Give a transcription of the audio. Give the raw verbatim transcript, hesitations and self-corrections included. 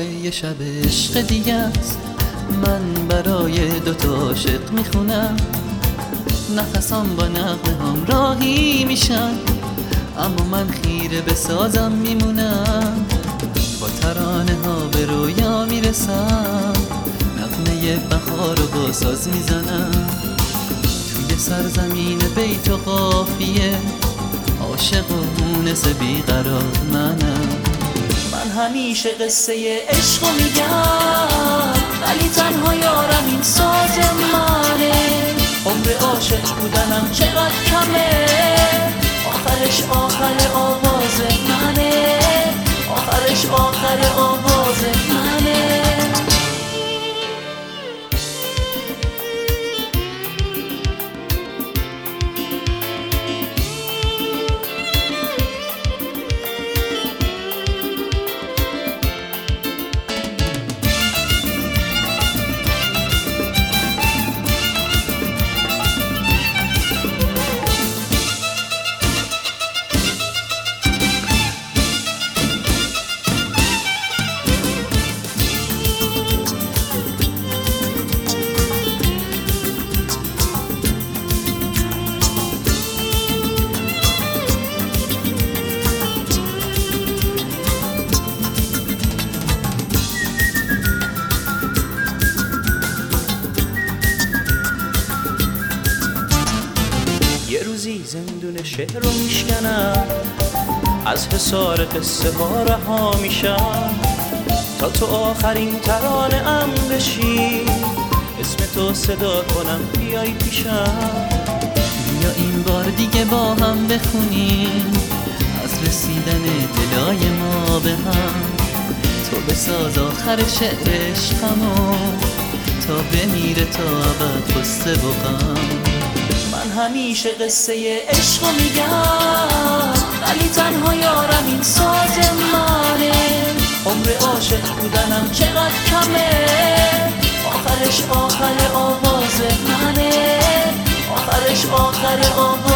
یه شب عشق دیگه است، من برای دوتا عاشق میخونم. نفسام با نغمه هم راهی میشن، اما من خیره به سازم میمونم. با ترانه ها به رویا میرسم، نغمه بهار رو با ساز میزنم. توی سرزمین بیت و قافیه، عاشق و مونس بیقرار منم. من همیشه قصه عشق رو میگم، ولی تنها یارم این ساز منه. عمر عاشق بودنم چقدر کمه، آخرش آخر آواز منه، آخرش آخر آواز منه. یه روزی زندون شعر رو میشکنم، از حصار قصه ها رها میشم، تا تو آخرین ترانه ام بشی، اسم تو صدا کنم بیای پیشم. بیا این بار دیگه با هم بخونیم از رسیدن دلای ما به هم. تو بساز آخر شعر عشقمو، تا بمیره تا ابد قصه و غم. من همیشه قصه عشق رو میگم، ولی تنها یارم این ساز منه. عمر عاشق بودنم چقدر کمه، آخرش آخر آواز منه، آخرش آخر آواز